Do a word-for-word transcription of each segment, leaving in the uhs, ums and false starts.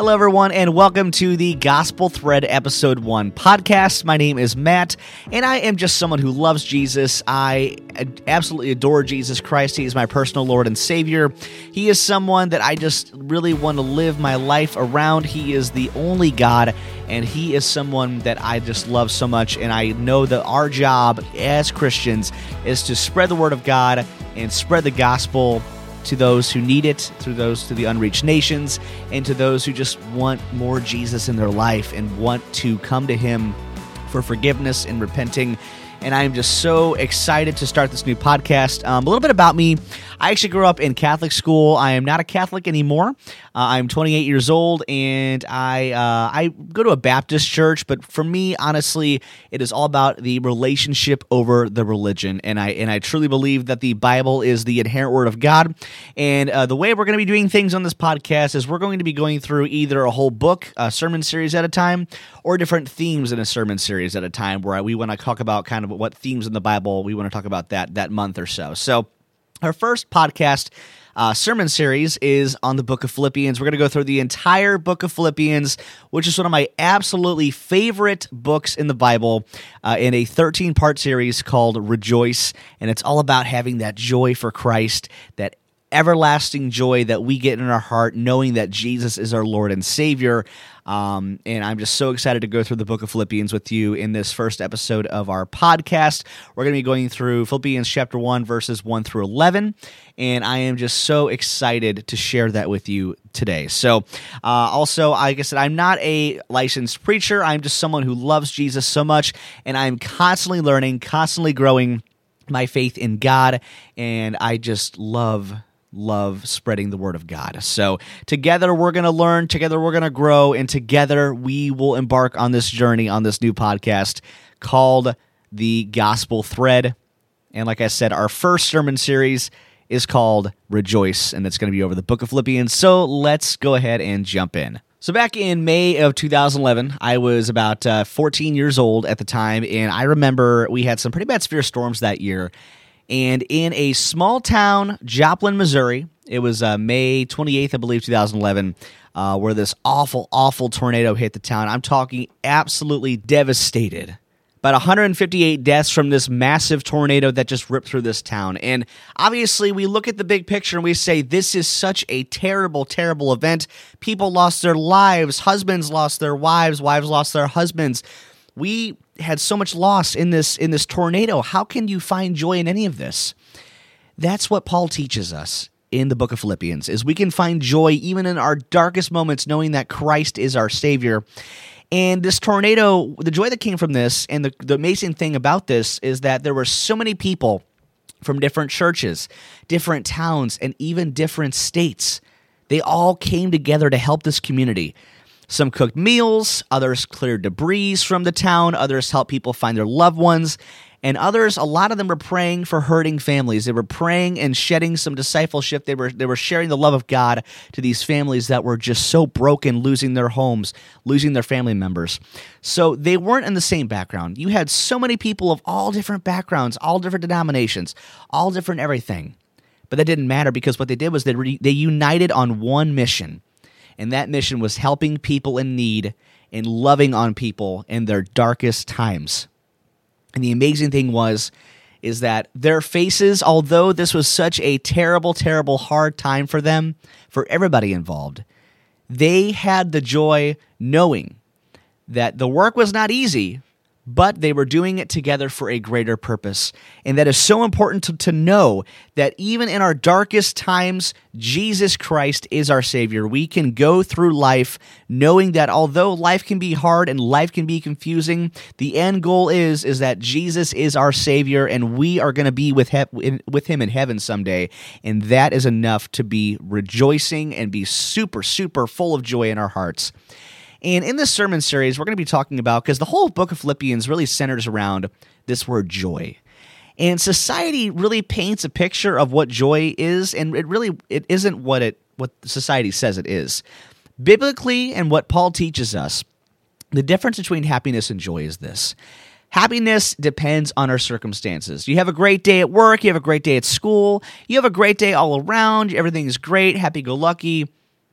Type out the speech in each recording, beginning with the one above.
Hello, everyone, and welcome to the Gospel Thread Episode one podcast. My name is Matt, and I am just someone who loves Jesus. I absolutely adore Jesus Christ. He is my personal Lord and Savior. He is someone that I just really want to live my life around. He is the only God, and He is someone that I just love so much, and I know that our job as Christians is to spread the Word of God and spread the gospel to those who need it, to those to the unreached nations, and to those who just want more Jesus in their life and want to come to Him for forgiveness and repenting. And I am just so excited to start this new podcast. Um, a little bit about me. I actually grew up in Catholic school. I am not a Catholic anymore. Uh, I'm twenty-eight years old, and I uh, I go to a Baptist church. But for me, honestly, it is all about the relationship over the religion. And I and I truly believe that the Bible is the inherent Word of God. And uh, the way we're going to be doing things on this podcast is we're going to be going through either a whole book, a sermon series at a time, or different themes in a sermon series at a time, where we want to talk about kind of what themes in the Bible we want to talk about that that month or so. So our first podcast uh, sermon series is on the book of Philippians. We're going to go through the entire book of Philippians, which is one of my absolutely favorite books in the Bible, uh, in a thirteen-part series called Rejoice, and it's all about having that joy for Christ, that everlasting joy that we get in our heart, knowing that Jesus is our Lord and Savior. Um, and I'm just so excited to go through the book of Philippians with you in this first episode of our podcast. We're going to be going through Philippians chapter one, verses one through eleven, and I am just so excited to share that with you today. So, uh, also, like I said, I'm not a licensed preacher. I'm just someone who loves Jesus so much, and I'm constantly learning, constantly growing my faith in God, and I just love love spreading the Word of God. So together we're going to learn, together we're going to grow, and together we will embark on this journey, on this new podcast called The Gospel Thread. And like I said, our first sermon series is called Rejoice, and it's going to be over the book of Philippians. So let's go ahead and jump in. So back in May of two thousand eleven, I was about uh, fourteen years old at the time, and I remember we had some pretty bad severe storms that year. And in a small town, Joplin, Missouri, it was uh, May twenty-eighth, I believe, two thousand eleven, uh, where this awful, awful tornado hit the town. I'm talking absolutely devastated. About one hundred fifty-eight deaths from this massive tornado that just ripped through this town. And obviously, we look at the big picture and we say, this is such a terrible, terrible event. People lost their lives. Husbands lost their wives. Wives lost their husbands. We had so much loss in this in this tornado. How can you find joy in any of this? That's what Paul teaches us in the book of Philippians, is we can find joy even in our darkest moments, knowing that Christ is our Savior. And this tornado, the joy that came from this, and the, the amazing thing about this is that there were so many people from different churches, different towns, and even different states. They all came together to help this community. Some cooked meals, others cleared debris from the town, others helped people find their loved ones, and others, a lot of them were praying for hurting families. They were praying and shedding some discipleship. They were they were sharing the love of God to these families that were just so broken, losing their homes, losing their family members. So they weren't in the same background. You had so many people of all different backgrounds, all different denominations, all different everything. But that didn't matter, because what they did was they re- they united on one mission. And that mission was helping people in need and loving on people in their darkest times. And the amazing thing was, is that their faces, although this was such a terrible, terrible, hard time for them, for everybody involved, they had the joy knowing that the work was not easy, but they were doing it together for a greater purpose. And that is so important to, to know that even in our darkest times, Jesus Christ is our Savior. We can go through life knowing that although life can be hard and life can be confusing, the end goal is, is that Jesus is our Savior, and we are going to be with, he- with Him in heaven someday. And that is enough to be rejoicing and be super, super full of joy in our hearts. And in this sermon series, we're going to be talking about, because the whole book of Philippians really centers around this word joy. And society really paints a picture of what joy is, and it really it isn't what it what society says it is. Biblically, and what Paul teaches us, the difference between happiness and joy is this. Happiness depends on our circumstances. You have a great day at work, you have a great day at school, you have a great day all around, everything is great, happy-go-lucky.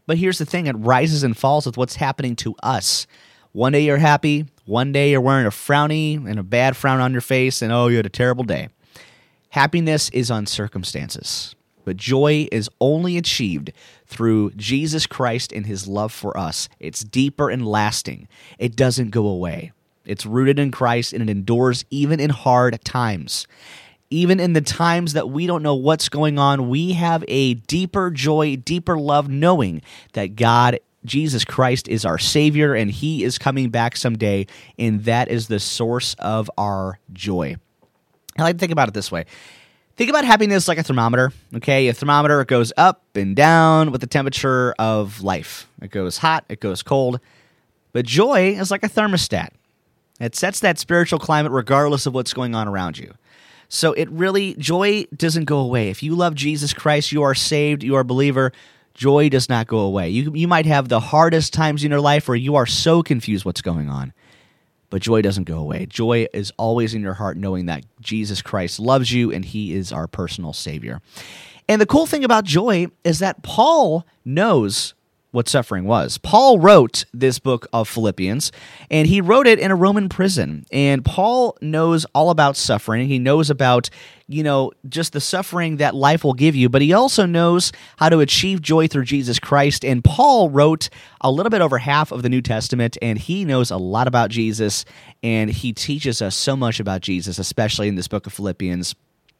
But here's the thing, it rises and falls with what's happening to us. One day you're happy, one day you're wearing a frowny and a bad frown on your face, and oh, you had a terrible day. Happiness is on circumstances, but joy is only achieved through Jesus Christ and his love for us. It's deeper and lasting. It doesn't go away. It's rooted in Christ, and it endures even in hard times. Even in the times that we don't know what's going on, we have a deeper joy, deeper love, knowing that God, Jesus Christ, is our Savior, and he is coming back someday, and that is the source of our joy. I like to think about it this way. Think about happiness like a thermometer, okay? A thermometer, it goes up and down with the temperature of life. It goes hot, it goes cold. But joy is like a thermostat. It sets that spiritual climate regardless of what's going on around you. So it really, joy doesn't go away. If you love Jesus Christ, you are saved, you are a believer, joy does not go away. You, you might have the hardest times in your life where you are so confused what's going on. But joy doesn't go away. Joy is always in your heart, knowing that Jesus Christ loves you and he is our personal Savior. And the cool thing about joy is that Paul knows what suffering was. Paul wrote this book of Philippians, and he wrote it in a Roman prison. And Paul knows all about suffering. He knows about, you know, just the suffering that life will give you, but he also knows how to achieve joy through Jesus Christ. And Paul wrote a little bit over half of the New Testament, and he knows a lot about Jesus, and he teaches us so much about Jesus, especially in this book of Philippians.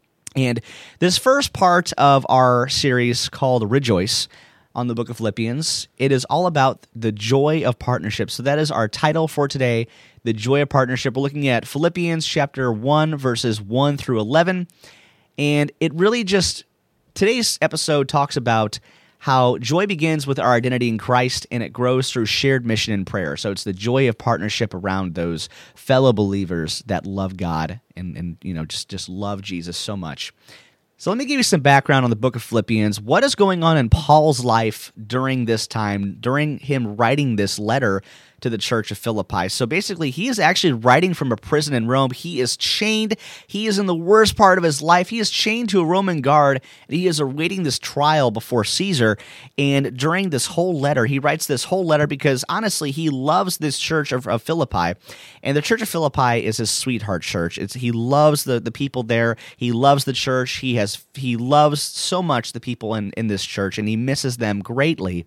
And this first part of our series called Rejoice on the book of Philippians, it is all about the joy of partnership. So that is our title for today, the joy of partnership. We're looking at Philippians chapter one, verses one through eleven. And it really just, today's episode talks about how joy begins with our identity in Christ, and it grows through shared mission and prayer. So it's the joy of partnership around those fellow believers that love God and, and you know, just, just love Jesus so much. So let me give you some background on the book of Philippians. What is going on in Paul's life during this time, during him writing this letter to the church of Philippi? So basically, he is actually writing from a prison in Rome. He is chained. He is in the worst part of his life. He is chained to a Roman guard, and he is awaiting this trial before Caesar. And during this whole letter, he writes this whole letter because, honestly, he loves this church of, of Philippi. And the church of Philippi is his sweetheart church. It's, he loves the, the people there. He loves the church. He has he loves so much the people in, in this church, and he misses them greatly.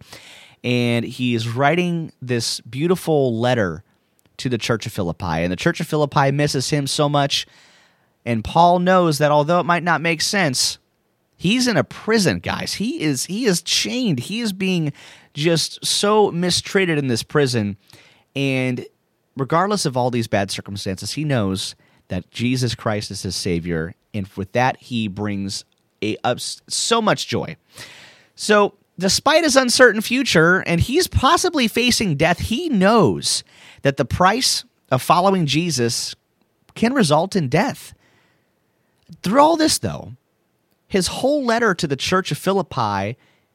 And he is writing this beautiful letter to the church of Philippi. And the church of Philippi misses him so much. And Paul knows that although it might not make sense, he's in a prison, guys. He is he is chained. He is being just so mistreated in this prison. And regardless of all these bad circumstances, he knows that Jesus Christ is his Savior. And with that, he brings a, a so much joy. So despite his uncertain future, and he's possibly facing death, he knows that the price of following Jesus can result in death. Through all this, though, his whole letter to the church of Philippi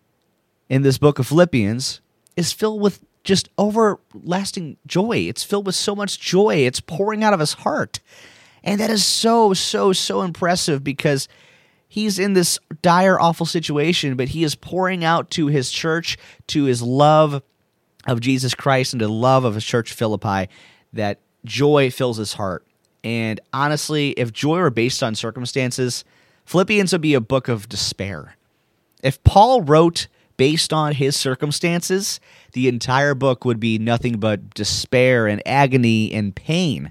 in this book of Philippians is filled with just everlasting joy. It's filled with so much joy. It's pouring out of his heart. And that is so, so, so impressive because he's in this dire, awful situation, but he is pouring out to his church, to his love of Jesus Christ and to the love of his church, Philippi, that joy fills his heart. And honestly, if joy were based on circumstances, Philippians would be a book of despair. If Paul wrote based on his circumstances, the entire book would be nothing but despair and agony and pain.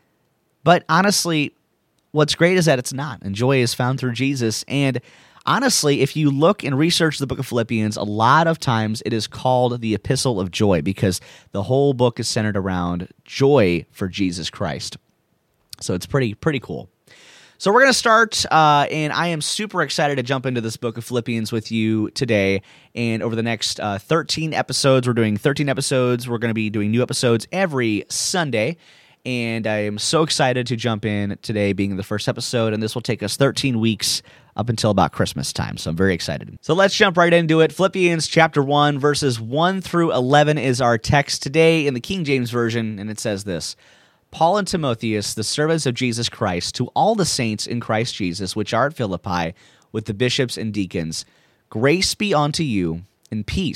But honestly, what's great is that it's not, and joy is found through Jesus. And honestly, if you look and research the book of Philippians, a lot of times it is called the Epistle of Joy because the whole book is centered around joy for Jesus Christ. So it's pretty, pretty cool. So we're going to start, uh, and I am super excited to jump into this book of Philippians with you today. And over the next uh, thirteen episodes, we're doing thirteen episodes. We're going to be doing new episodes every Sunday. And I am so excited to jump in today being the first episode, and this will take us thirteen weeks up until about Christmas time, so I'm very excited. So let's jump right into it. Philippians chapter one, verses one through eleven is our text today in the King James Version, and it says this: Paul and Timotheus, the servants of Jesus Christ, to all the saints in Christ Jesus, which are at Philippi, with the bishops and deacons, grace be unto you, and peace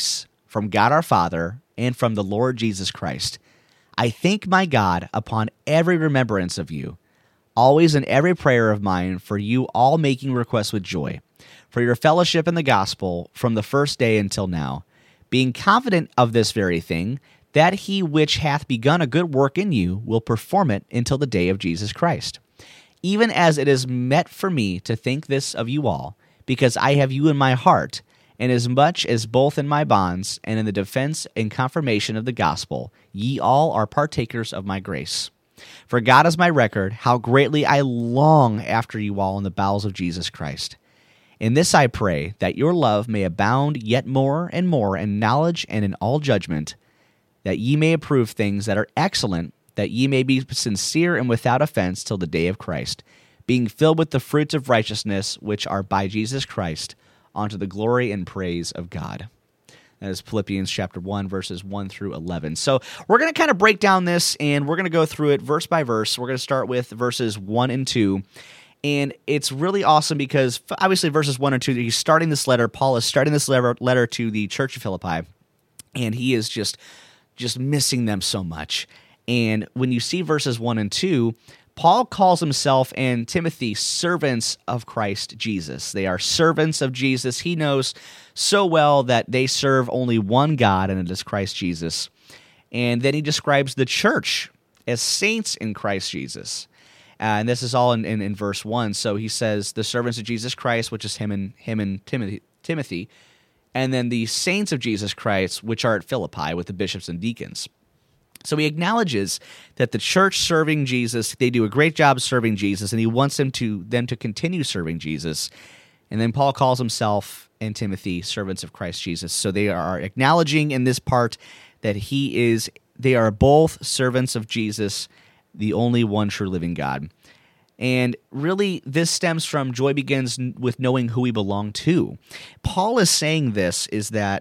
from God our Father and from the Lord Jesus Christ. I thank my God upon every remembrance of you, always in every prayer of mine, for you all making requests with joy, for your fellowship in the gospel from the first day until now, being confident of this very thing, that he which hath begun a good work in you will perform it until the day of Jesus Christ. Even as it is meet for me to think this of you all, because I have you in my heart, and as much as both in my bonds and in the defense and confirmation of the gospel, ye all are partakers of my grace. For God is my record, how greatly I long after you all in the bowels of Jesus Christ. In this I pray, that your love may abound yet more and more in knowledge and in all judgment, that ye may approve things that are excellent, that ye may be sincere and without offense till the day of Christ, being filled with the fruits of righteousness which are by Jesus Christ, unto the glory and praise of God. That is Philippians chapter one, verses one through eleven. So we're going to kind of break down this, and we're going to go through it verse by verse. We're going to start with verses one and two. And it's really awesome because obviously verses one and two, he's starting this letter. Paul is starting this letter, letter to the church of Philippi, and he is just, just missing them so much. And when you see verses one and two, Paul calls himself and Timothy servants of Christ Jesus. They are servants of Jesus. He knows so well that they serve only one God, and it is Christ Jesus. And then he describes the church as saints in Christ Jesus. Uh, and this is all in, in, in verse one. So he says, the servants of Jesus Christ, which is him and him and Timothy, Timothy, and then the saints of Jesus Christ, which are at Philippi with the bishops and deacons. So he acknowledges that the church serving Jesus, they do a great job serving Jesus, and he wants them to them to continue serving Jesus. And then Paul calls himself and Timothy servants of Christ Jesus. So they are acknowledging in this part that he is, they are both servants of Jesus, the only one true living God. And really, this stems from joy begins with knowing who we belong to. Paul is saying this, is that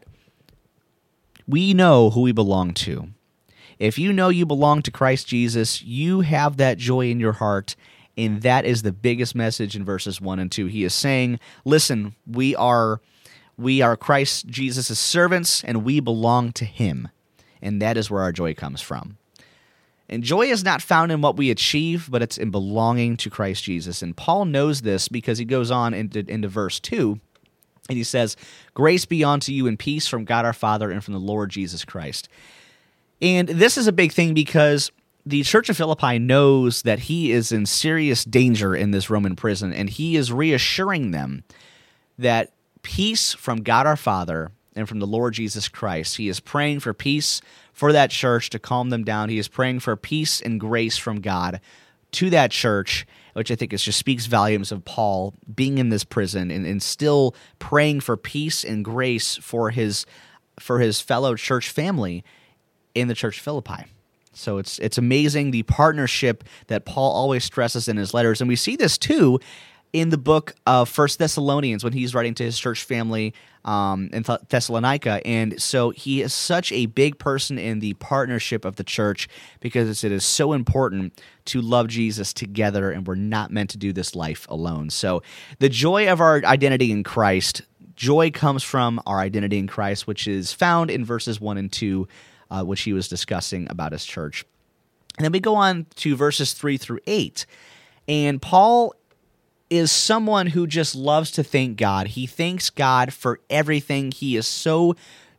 we know who we belong to. If you know you belong to Christ Jesus, you have that joy in your heart, and that is the biggest message in verses one and two. He is saying, listen, we are we are Christ Jesus' servants, and we belong to him, and that is where our joy comes from. And joy is not found in what we achieve, but it's in belonging to Christ Jesus. And Paul knows this because he goes on into, into verse two, and he says, grace be unto you and peace from God our Father and from the Lord Jesus Christ. And this is a big thing because the Church of Philippi knows that he is in serious danger in this Roman prison, and he is reassuring them that peace from God our Father and from the Lord Jesus Christ. He is praying for peace for that church to calm them down. He is praying for peace and grace from God to that church, which I think is just speaks volumes of Paul being in this prison and, and still praying for peace and grace for his for his fellow church family in the church of Philippi. So it's it's amazing the partnership that Paul always stresses in his letters. And we see this too in the book of First Thessalonians when he's writing to his church family um, in Th- Thessalonica. And so he is such a big person in the partnership of the church because it is so important to love Jesus together, and we're not meant to do this life alone. So the joy of our identity in Christ, joy comes from our identity in Christ, which is found in verses one and two, Uh, which he was discussing about his church. And then we go on to verses three through eight. And Paul is someone who just loves to thank God. He thanks God for everything. He is so,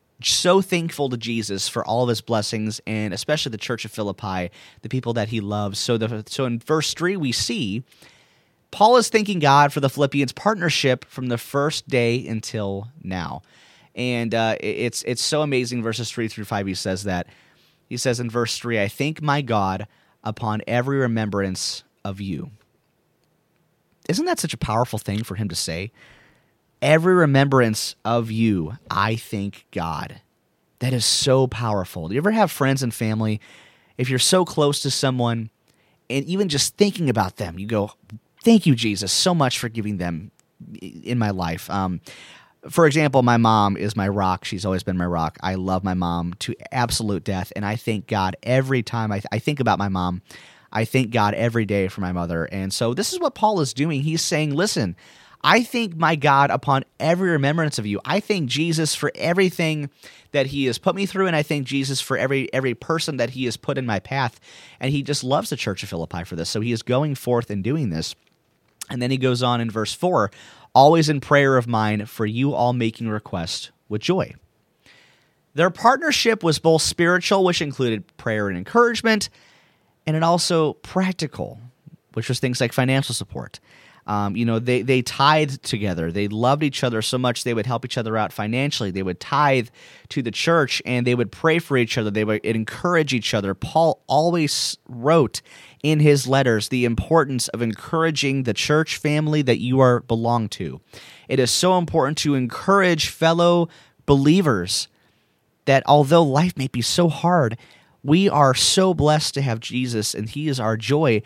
so thankful to Jesus for all of his blessings, and especially the church of Philippi, the people that he loves. So, the, so in verse three, we see Paul is thanking God for the Philippians' partnership from the first day until now. And uh, it's it's so amazing. Verses three through five, he says that. He says in verse three, I thank my God upon every remembrance of you. Isn't that such a powerful thing for him to say? Every remembrance of you, I thank God. That is so powerful. Do you ever have friends and family, if you're so close to someone, and even just thinking about them, you go, thank you, Jesus, so much for giving them in my life. Um For example, my mom is my rock. She's always been my rock. I love my mom to absolute death, and I thank God every time I, th- I think about my mom. I thank God every day for my mother. And so this is what Paul is doing. He's saying, listen, I thank my God upon every remembrance of you. I thank Jesus for everything that he has put me through, and I thank Jesus for every every person that he has put in my path. And he just loves the church of Philippi for this. So he is going forth and doing this. And then he goes on in verse four, always in prayer of mine for you all making request with joy. Their partnership was both spiritual, which included prayer and encouragement, and it also practical, which was things like financial support. Um, you know, they they tithed together. They loved each other so much they would help each other out financially. They would tithe to the church, and they would pray for each other. They would encourage each other. Paul always wrote in his letters the importance of encouraging the church family that you are belong to. It is so important to encourage fellow believers that although life may be so hard, we are so blessed to have Jesus, and he is our joy.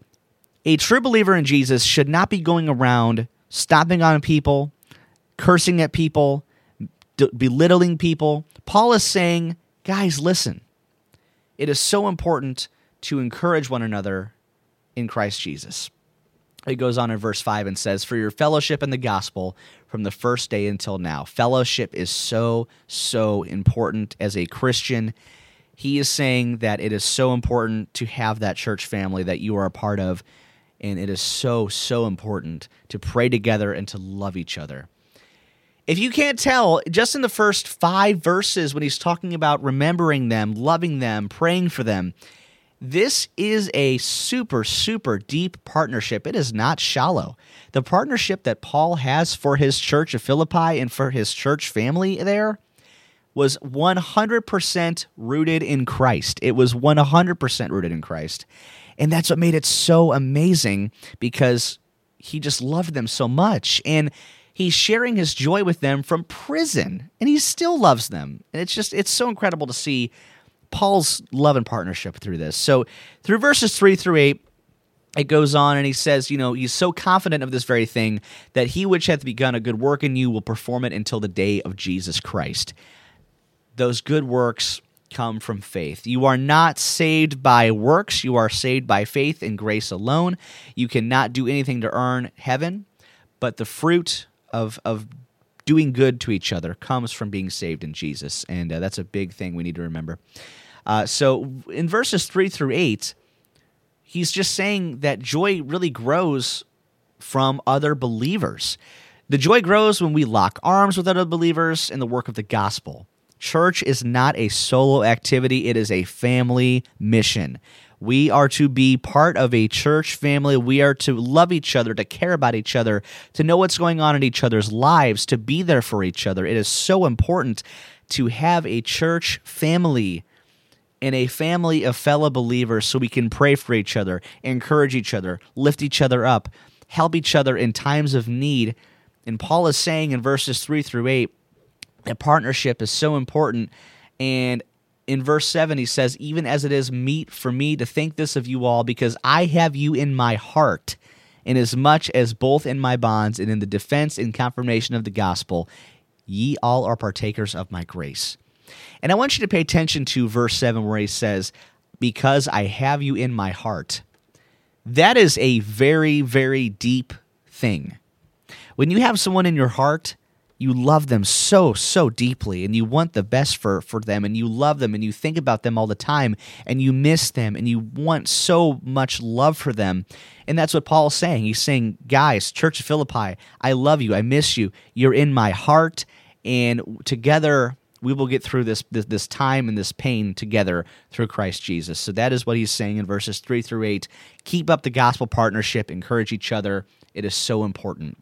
A true believer in Jesus should not be going around stomping on people, cursing at people, d- belittling people. Paul is saying, guys, listen. It is so important to encourage one another in Christ Jesus. It goes on in verse five and says, for your fellowship in the gospel from the first day until now. Fellowship is so, so important as a Christian. He is saying that it is so important to have that church family that you are a part of. And it is so, so important to pray together and to love each other. If you can't tell, just in the first five verses when he's talking about remembering them, loving them, praying for them, this is a super, super deep partnership. It is not shallow. The partnership that Paul has for his church of Philippi and for his church family there was one hundred percent rooted in Christ. It was one hundred percent rooted in Christ. And that's what made it so amazing, because he just loved them so much. And he's sharing his joy with them from prison, and he still loves them. And it's just, it's so incredible to see Paul's love and partnership through this. So through verses three through eight, it goes on, and he says, you know, he's so confident of this very thing that he which hath begun a good work in you will perform it until the day of Jesus Christ. Those good works come from faith. You are not saved by works. You are saved by faith and grace alone. You cannot do anything to earn heaven, but the fruit of of doing good to each other comes from being saved in Jesus, and uh, that's a big thing we need to remember. Uh, so in verses three through eight, he's just saying that joy really grows from other believers. The joy grows when we lock arms with other believers in the work of the gospel. Church is not a solo activity. It is a family mission. We are to be part of a church family. We are to love each other, to care about each other, to know what's going on in each other's lives, to be there for each other. It is so important to have a church family and a family of fellow believers so we can pray for each other, encourage each other, lift each other up, help each other in times of need. And Paul is saying in verses three through eight, that partnership is so important. And in verse seven, he says, even as it is meet for me to think this of you all, because I have you in my heart, inasmuch as both in my bonds and in the defense and confirmation of the gospel, ye all are partakers of my grace. And I want you to pay attention to verse seven where he says, because I have you in my heart. That is a very, very deep thing. When you have someone in your heart, you love them so, so deeply, and you want the best for, for them, and you love them, and you think about them all the time, and you miss them, and you want so much love for them. And that's what Paul's saying. He's saying, guys, Church of Philippi, I love you. I miss you. You're in my heart, and together we will get through this, this, this time and this pain together through Christ Jesus. So that is what he's saying in verses three through eight. Keep up the gospel partnership. Encourage each other. It is so important.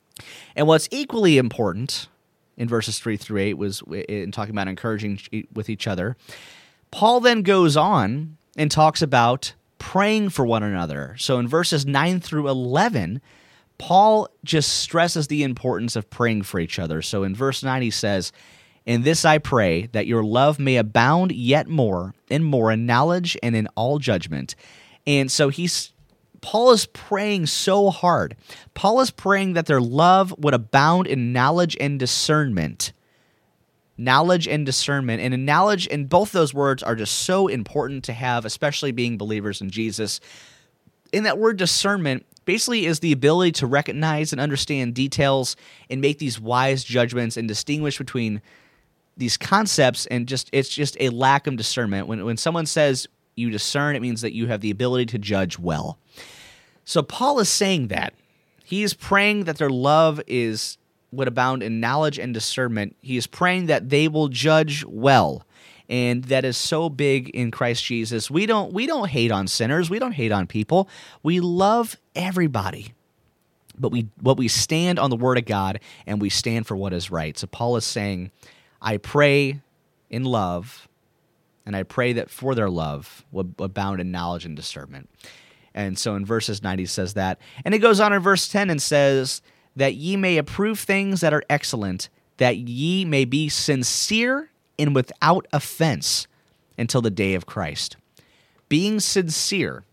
And what's equally important in verses three through eight was in talking about encouraging with each other. Paul then goes on and talks about praying for one another. So in verses nine through eleven, Paul just stresses the importance of praying for each other. So in verse nine, he says, in this I pray, that your love may abound yet more and more in knowledge and in all judgment. And so he's Paul is praying so hard. Paul is praying that their love would abound in knowledge and discernment. Knowledge and discernment. And in knowledge, and both those words are just so important to have, especially being believers in Jesus. In that word discernment, basically is the ability to recognize and understand details and make these wise judgments and distinguish between these concepts, and just it's just a lack of discernment. When when someone says you discern, it means that you have the ability to judge well. So Paul is saying that. He is praying that their love is would abound in knowledge and discernment. He is praying that they will judge well. And that is so big in Christ Jesus. We don't we don't hate on sinners. We don't hate on people. We love everybody. But we what we stand on the Word of God, and we stand for what is right. So Paul is saying, I pray in love, and I pray that for their love would abound in knowledge and discernment. And so in verses nine he says that. And it goes on in verse ten and says, that ye may approve things that are excellent, that ye may be sincere and without offense until the day of Christ. Being sincere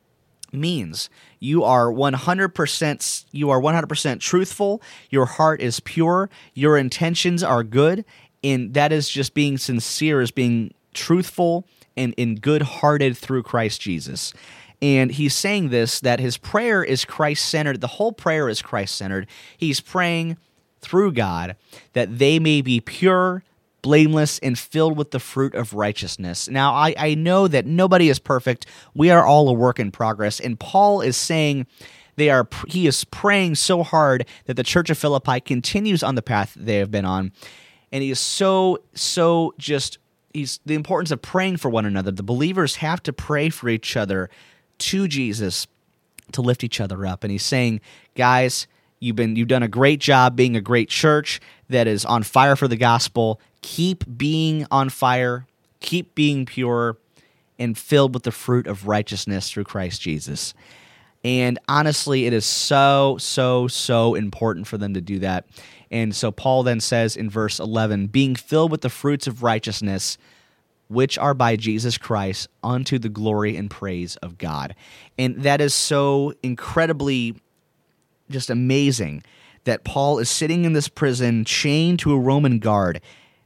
means you are one hundred percent you are one hundred percent truthful, your heart is pure, your intentions are good, and that is just being sincere, is being truthful and, and good-hearted through Christ Jesus. And he's saying this, that his prayer is Christ-centered. The whole prayer is Christ-centered. He's praying through God that they may be pure, blameless, and filled with the fruit of righteousness. Now, I, I know that nobody is perfect. We are all a work in progress. And Paul is saying they are. he is praying so hard that the church of Philippi continues on the path they have been on. And he is so, so just, he's the importance of praying for one another. The believers have to pray for each other to Jesus to lift each other up. And he's saying, guys, you've been you've done a great job being a great church that is on fire for the gospel. Keep being on fire, keep being pure, and filled with the fruit of righteousness through Christ Jesus. And honestly, it is so, so, so important for them to do that. And so Paul then says in verse eleven, being filled with the fruits of righteousness, which are by Jesus Christ, unto the glory and praise of God. And that is so incredibly just amazing that Paul is sitting in this prison, chained to a Roman guard.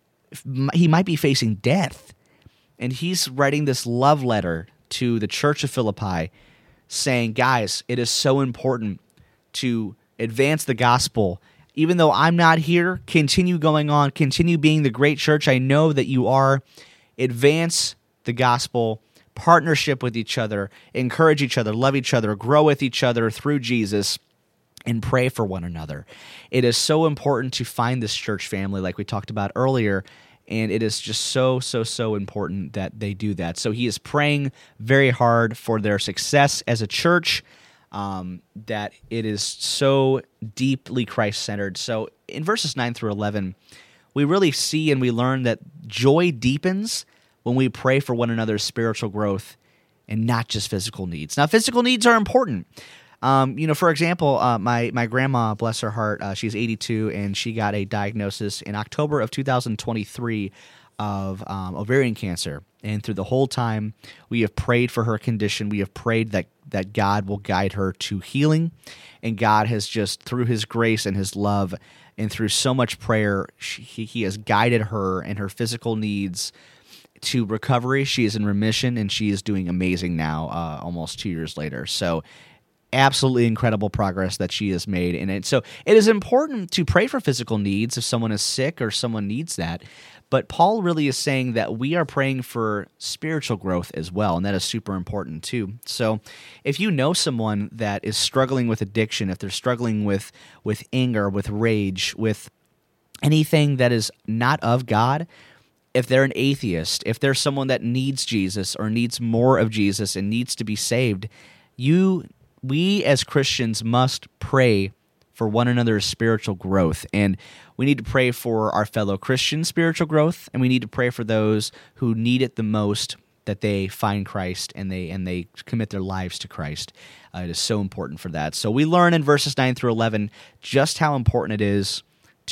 He might be facing death. And he's writing this love letter to the church of Philippi, saying, guys, it is so important to advance the gospel. Even though I'm not here, continue going on, continue being the great church I know that you are. Advance the gospel, partnership with each other, encourage each other, love each other, grow with each other through Jesus, and pray for one another. It is so important to find this church family like we talked about earlier, and it is just so, so, so important that they do that. So he is praying very hard for their success as a church, um, that it is so deeply Christ-centered. So in verses nine through eleven, we really see and we learn that joy deepens when we pray for one another's spiritual growth and not just physical needs. Now, physical needs are important. Um, you know, for example, uh, my my grandma, bless her heart, uh, she's eighty-two, and she got a diagnosis in October of two thousand twenty-three of um, ovarian cancer. And through the whole time, we have prayed for her condition. We have prayed that that God will guide her to healing, and God has just, through His grace and His love, and through so much prayer, she, he, he has guided her and her physical needs to recovery. She is in remission, and she is doing amazing now, uh, almost two years later. So absolutely incredible progress that she has made in it. So it is important to pray for physical needs if someone is sick or someone needs that. But Paul really is saying that we are praying for spiritual growth as well, and that is super important too. So if you know someone that is struggling with addiction, if they're struggling with, with anger, with rage, with anything that is not of God, if they're an atheist, if they're someone that needs Jesus or needs more of Jesus and needs to be saved, you, we as Christians must pray for one another's spiritual growth. And we need to pray for our fellow Christians' spiritual growth, and we need to pray for those who need it the most, that they find Christ and they and they commit their lives to Christ. Uh, it is so important for that. So we learn in verses nine through eleven just how important it is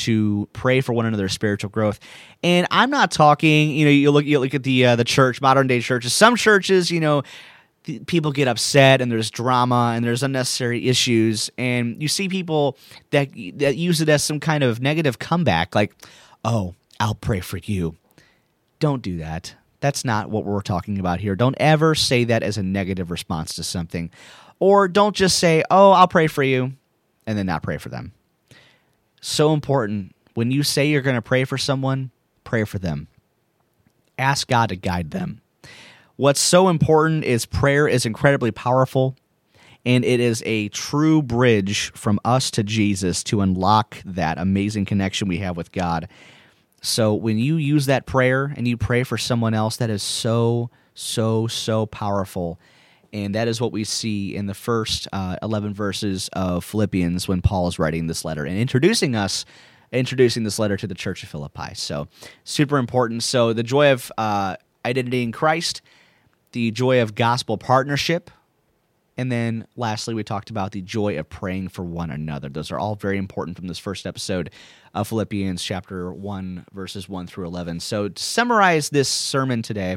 to pray for one another's spiritual growth. And I'm not talking, you know, you look you look at the uh, the church, modern day churches. Some churches, you know, people get upset and there's drama and there's unnecessary issues, and you see people that that use it as some kind of negative comeback, like, oh, I'll pray for you. Don't do that. That's not what we're talking about here. Don't ever say that as a negative response to something. Or don't just say, oh, I'll pray for you, and then not pray for them. So important. When you say you're going to pray for someone, pray for them. Ask God to guide them. What's so important is prayer is incredibly powerful, and it is a true bridge from us to Jesus to unlock that amazing connection we have with God. So when you use that prayer and you pray for someone else, that is so, so, so powerful. And that is what we see in the first uh, eleven verses of Philippians when Paul is writing this letter and introducing us, introducing this letter to the church of Philippi. So super important. So the joy of uh, identity in Christ, the joy of gospel partnership, and then lastly, we talked about the joy of praying for one another. Those are all very important from this first episode of Philippians chapter one, verses one through eleven. So to summarize this sermon today,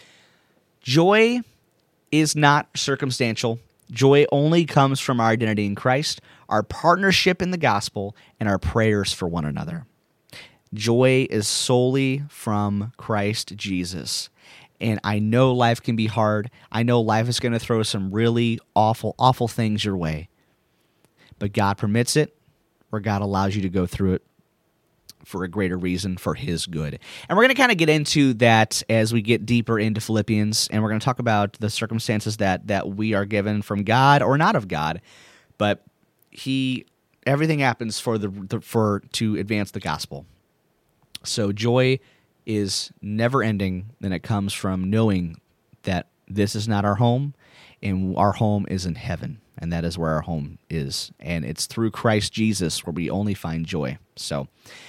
joy is not circumstantial. Joy only comes from our identity in Christ, our partnership in the gospel, and our prayers for one another. Joy is solely from Christ Jesus. And I know life can be hard. I know life is going to throw some really awful, awful things your way. But God permits it, or God allows you to go through it for a greater reason, for His good. And we're going to kind of get into that as we get deeper into Philippians, and we're going to talk about the circumstances that that we are given from God or not of God. But He, everything happens for the, the for to advance the gospel. So joy is never ending, and it comes from knowing that this is not our home, and our home is in heaven, and that is where our home is. And it's through Christ Jesus where we only find joy. So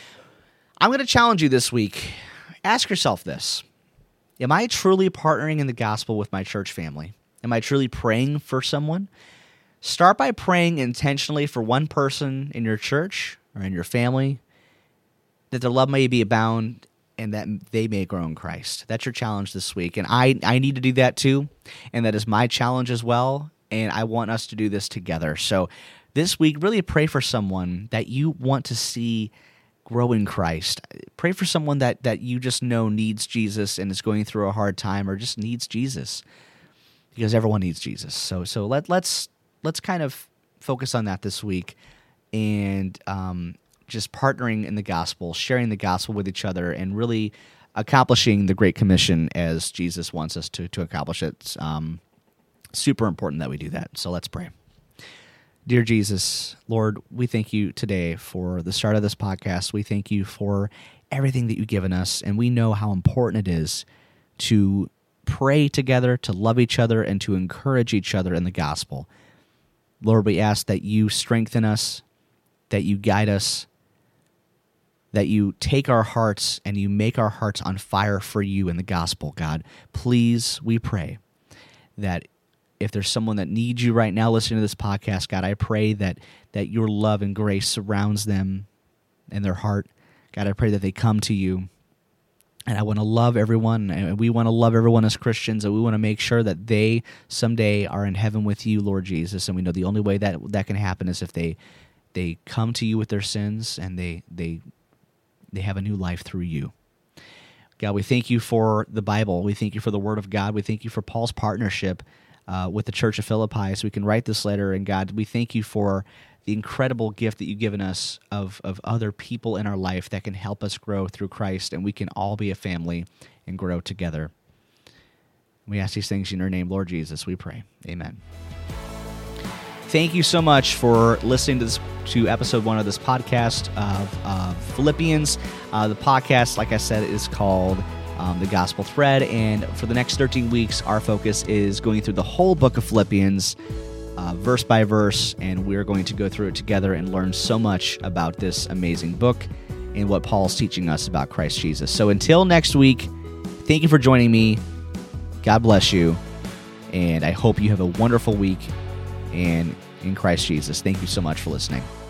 I'm going to challenge you this week. Ask yourself this. Am I truly partnering in the gospel with my church family? Am I truly praying for someone? Start by praying intentionally for one person in your church or in your family, that their love may be abound and that they may grow in Christ. That's your challenge this week. And I, I need to do that too, and that is my challenge as well, and I want us to do this together. So this week, really pray for someone that you want to see grow in Christ. Pray for someone that, that you just know needs Jesus and is going through a hard time or just needs Jesus, because everyone needs Jesus. So so let, let's let's kind of focus on that this week, and um just partnering in the gospel, sharing the gospel with each other, and really accomplishing the Great Commission as Jesus wants us to, to accomplish it. It's um, super important that we do that. So let's pray. Dear Jesus, Lord, we thank you today for the start of this podcast. We thank you for everything that you've given us, and we know how important it is to pray together, to love each other, and to encourage each other in the gospel. Lord, we ask that you strengthen us, that you guide us, that you take our hearts and you make our hearts on fire for you in the gospel, God. Please, we pray that if there's someone that needs you right now listening to this podcast, God, I pray that that your love and grace surrounds them and their heart. God, I pray that they come to you. And I want to love everyone, and we want to love everyone as Christians, and we want to make sure that they someday are in heaven with you, Lord Jesus. And we know the only way that that can happen is if they they come to you with their sins, and they they they have a new life through you. God, we thank you for the Bible. We thank you for the Word of God. We thank you for Paul's partnership uh, with the Church of Philippi, so we can write this letter. And God, we thank you for the incredible gift that you've given us of, of other people in our life that can help us grow through Christ, and we can all be a family and grow together. We ask these things in your name, Lord Jesus, we pray. Amen. Thank you so much for listening to this to episode one of this podcast of uh, Philippians. Uh, the podcast, like I said, is called um, The Gospel Thread, and for the next thirteen weeks, our focus is going through the whole book of Philippians, uh, verse by verse, and we're going to go through it together and learn so much about this amazing book and what Paul's teaching us about Christ Jesus. So until next week, thank you for joining me. God bless you, and I hope you have a wonderful week. And in Christ Jesus. Thank you so much for listening.